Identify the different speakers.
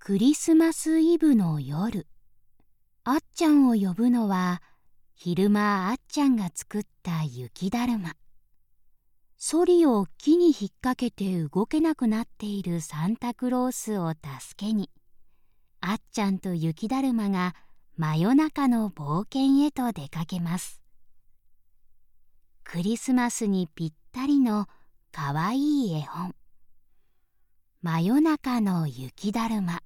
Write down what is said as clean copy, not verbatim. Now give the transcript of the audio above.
Speaker 1: クリスマスイブの夜、あっちゃんを呼ぶのは昼間あっちゃんが作った雪だるま。ソリを木に引っ掛けて動けなくなっているサンタクロースを助けに、あっちゃんと雪だるまが真夜中の冒険へと出かけます。クリスマスにぴったりのかわいい絵本。真夜中の雪だるま。